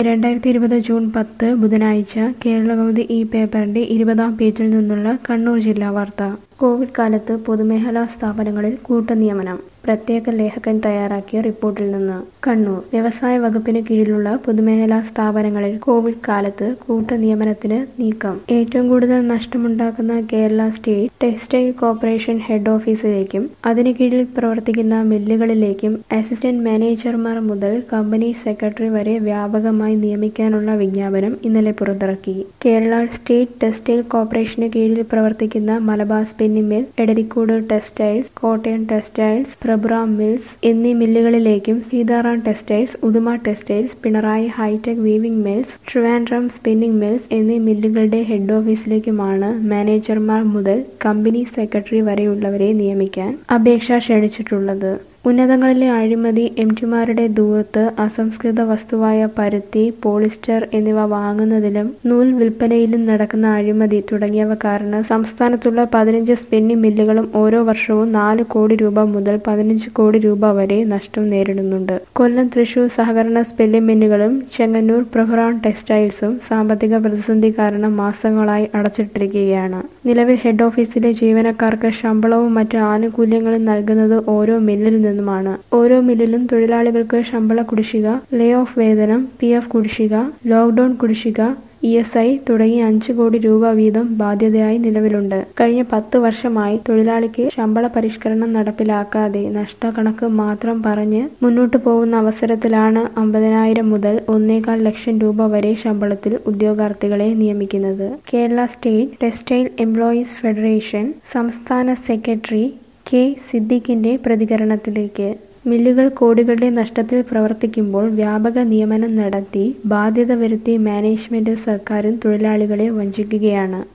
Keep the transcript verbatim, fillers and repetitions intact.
രണ്ടായിരത്തി ഇരുപത് ജൂൺ പത്ത് ബുധനാഴ്ച കേരളകൗമുദി ഈ പേപ്പറിന്റെ ഇരുപതാം പേജിൽ നിന്നുള്ള കണ്ണൂർ ജില്ലാ വാർത്ത. കോവിഡ് കാലത്ത് പൊതുമേഖലാ സ്ഥാപനങ്ങളിൽ കൂട്ടനിയമനം. പ്രത്യേക ലേഖകൻ തയ്യാറാക്കിയ റിപ്പോർട്ടിൽ നിന്ന്. കണ്ണൂർ. വ്യവസായ വകുപ്പിന് കീഴിലുള്ള പൊതുമേഖലാ സ്ഥാപനങ്ങളിൽ കോവിഡ് കാലത്ത് കൂട്ടനിയമനത്തിന് നീക്കം. ഏറ്റവും കൂടുതൽ നഷ്ടമുണ്ടാക്കുന്ന Kerala state textile corporation head ഓഫീസിലേക്കും അതിന് കീഴിൽ പ്രവർത്തിക്കുന്ന മില്ലുകളിലേക്കും അസിസ്റ്റന്റ് മാനേജർമാർ മുതൽ കമ്പനി സെക്രട്ടറി വരെ വ്യാപകമായി നിയമിക്കാനുള്ള വിജ്ഞാപനം ഇന്നലെ പുറത്തിറക്കി. കേരള സ്റ്റേറ്റ് ടെക്സ്റ്റൈൽ കോർപ്പറേഷന് കീഴിൽ പ്രവർത്തിക്കുന്ന Malabar spinning mill, Edarikode textiles, Kottayam textiles, Prabhura mills എന്നീ മില്ലുകളിലേക്കും Sitaram textiles, Uduma textiles, Pinarayi hitech weaving mills, Trivandrum spinning mills എന്നീ മില്ലുകളുടെ ഹെഡ് ഓഫീസിലേക്കുമാണ് മാനേജർമാർ മുതൽ കമ്പനി സെക്രട്ടറി വരെയുള്ളവരെ നിയമിക്കാൻ അപേക്ഷ ക്ഷണിച്ചിട്ടുള്ളത്. ഉന്നതങ്ങളിലെ അഴിമതി, എംടിമാരുടെ ധൂർത്ത്, അസംസ്കൃത വസ്തുവായ പരുത്തി, പോളിസ്റ്റർ എന്നിവ വാങ്ങുന്നതിലും നൂൽ വിൽപ്പനയിലും നടക്കുന്ന അഴിമതി തുടങ്ങിയവ കാരണം സംസ്ഥാനത്തുള്ള പതിനഞ്ച് സ്പിന്നിംഗ് മില്ലുകളും ഓരോ വർഷവും നാല് കോടി രൂപ മുതൽ പതിനഞ്ച് കോടി രൂപ വരെ നഷ്ടം നേരിടുന്നുണ്ട്. കൊല്ലം, തൃശൂർ സഹകരണ സ്പിന്നിംഗ് മില്ലുകളും ചെങ്ങന്നൂർ പ്രഭുറ ടെക്സ്റ്റൈൽസും സാമ്പത്തിക പ്രതിസന്ധി കാരണം മാസങ്ങളായി അടച്ചിട്ടിരിക്കുകയാണ്. നിലവിൽ ഹെഡ് ഓഫീസിലെ ജീവനക്കാർക്ക് ശമ്പളവും മറ്റ് ആനുകൂല്യങ്ങളും നൽകുന്നത് ഓരോ മില്ലിൽ നിന്നും മാണ്. ഓരോ മില്ലിലും തൊഴിലാളികൾക്ക് ശമ്പള കുടിശ്ശിക, ലേ ഓഫ് വേതനം, പി എഫ് കുടിശ്ശിക, ലോക്ക്ഡൌൺ കുടിശ്ശിക, ഇ എസ് ഐ തുടങ്ങി അഞ്ചു കോടി രൂപ വീതം ബാധ്യതയായി നിലവിലുണ്ട്. കഴിഞ്ഞ പത്ത് വർഷമായി തൊഴിലാളിക്ക് ശമ്പള പരിഷ്കരണം നടപ്പിലാക്കാതെ നഷ്ടക്കണക്ക് മാത്രം പറഞ്ഞ് മുന്നോട്ടു പോകുന്ന അവസരത്തിലാണ് അമ്പതിനായിരം മുതൽ ഒന്നേകാൽ ലക്ഷം രൂപ വരെ ശമ്പളത്തിൽ ഉദ്യോഗാർത്ഥികളെ നിയമിക്കുന്നത്. Kerala state textile employees federation സംസ്ഥാന സെക്രട്ടറി കെ സിദ്ദിഖിന്റെ പ്രതികരണത്തിലേക്ക്. മില്ലുകൾ കോടികളുടെ നഷ്ടത്തിൽ പ്രവർത്തിക്കുമ്പോൾ വ്യാപക നിയമനം നടത്തി ബാധ്യത വരുത്തി മാനേജ്മെന്റ് സർക്കാരും തൊഴിലാളികളെ വഞ്ചിക്കുകയാണ്.